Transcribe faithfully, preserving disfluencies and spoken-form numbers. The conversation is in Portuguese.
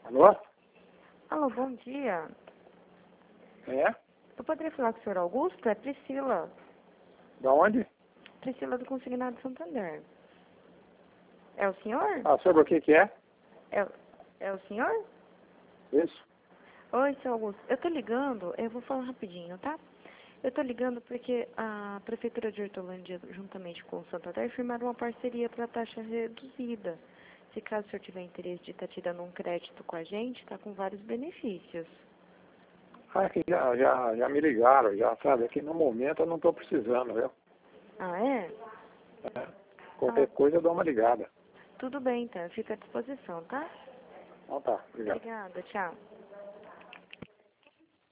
Alô? Alô, bom dia. É? Eu poderia falar com o senhor Augusto? É Priscila. Da onde? Priscila do Consignado Santander. É o senhor? Ah, sobre o que que é? É, é o senhor? Isso. Oi, seu Augusto. Eu tô ligando, eu vou falar rapidinho, tá? Eu tô ligando porque a Prefeitura de Hortolândia, juntamente com o Santander, firmaram uma parceria para taxa reduzida. Se caso o senhor tiver interesse de estar tirando um crédito com a gente, tá com vários benefícios. Ah, que já, já, já me ligaram, já, sabe? Aqui no momento eu não estou precisando, viu? Ah, é? É. Qualquer Ah, coisa eu dou uma ligada. tudo bem, então. Eu fico à disposição, tá? Então tá, obrigado. Obrigada, tchau.